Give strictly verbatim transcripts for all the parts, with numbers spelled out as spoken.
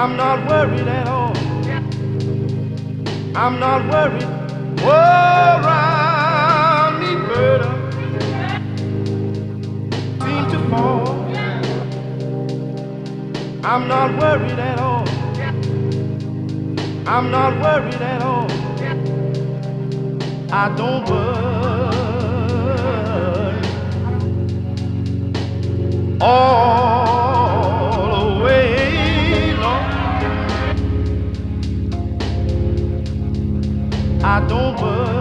I'm not worried at all. I'm not worried. Whoa, around me, bird seem to fall. I'm not worried at all. I'm not worried at all. I don't worry all the way long. I don't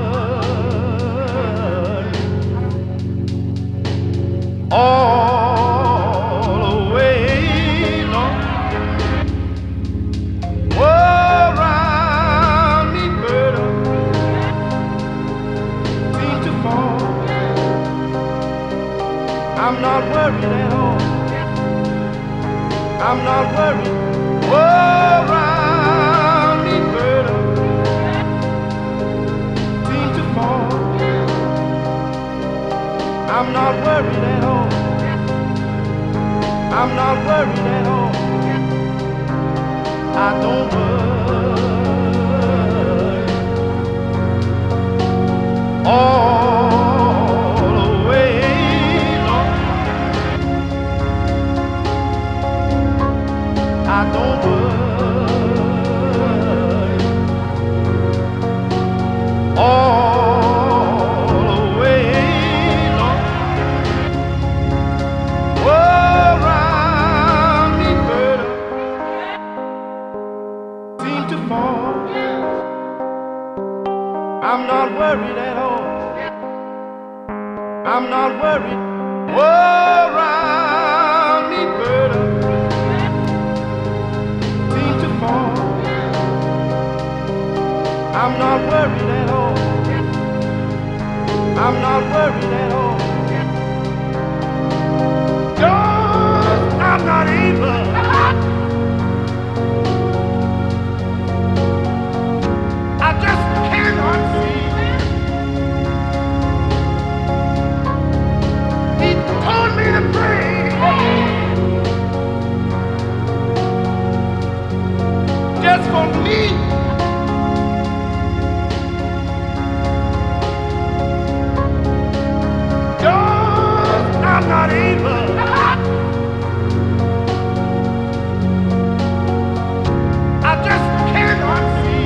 worry all the way long. Whoa, around me, bird seem to fall. I'm not worried at all. I'm not worried. Whoa, around me, bird seem to fall. I'm not worried at all. I'm not worried at all. I don't worry all the way long. I don't worry all the way long. Whoa, around me, bird seem to fall. I'm not worried at all. I'm not worried. Whoa, around me, bird seem to fall. I'm not worried at all. I'm not worried at all. 'Cause I'm not evil. I just cannot see. He told me to pray. Just for me. Cause I'm not evil. I just cannot see.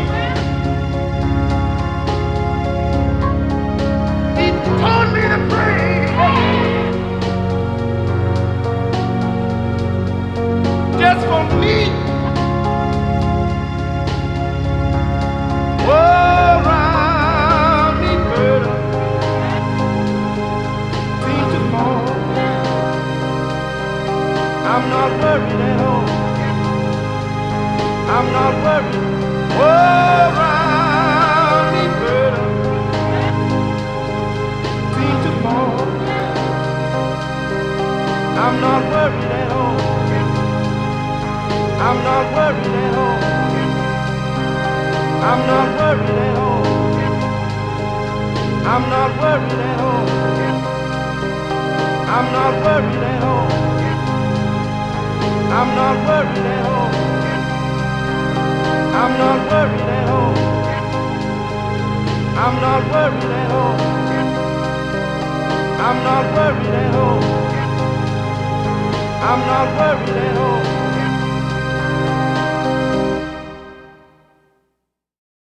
He told me to pray. Just for me. Whoa, around me, bird seem to fall. I'm not worried at all. I'm not worried. Whoa, around me, bird seem to fall. I'm not worried at all. I'm not worried at all. I'm not worried at all. I'm not worried at all. I'm not worried at all. I'm not worried at all. I'm not worried at all. I'm not worried at all. I'm not worried at all. I'm not worried at all.